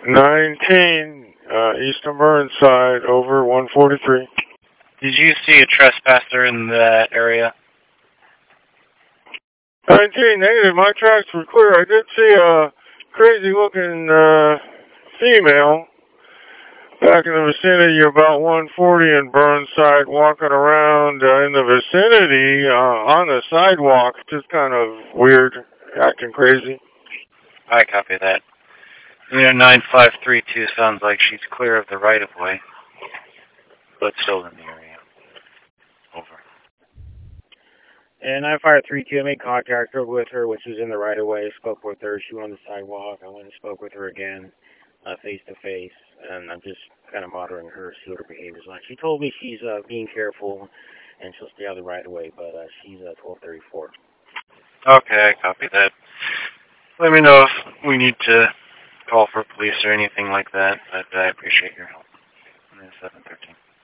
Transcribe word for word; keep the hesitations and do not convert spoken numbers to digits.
nineteen, uh, Eastern Burnside, over one forty-three. Did you see a trespasser in that area? nineteen, negative. My tracks were clear. I did see a crazy-looking uh, female back in the vicinity of about one forty in Burnside, walking around uh, in the vicinity uh, on the sidewalk, just kind of weird, acting crazy. I copy that. Yeah, nine five three two sounds like she's clear of the right-of-way, but still in the area. Over. And nine five three two, I made contact with her when she was in the right-of-way, spoke with her. She went on the sidewalk. I went and spoke with her again, uh, face-to-face, and I'm just kind of monitoring her, see what her behavior's like. She told me she's uh, being careful, and she'll stay out of the right-of-way, but uh, she's uh, twelve thirty-four. Okay, I copy that. Let me know if we need to call for police or anything like that, but I appreciate your help. seven thirteen.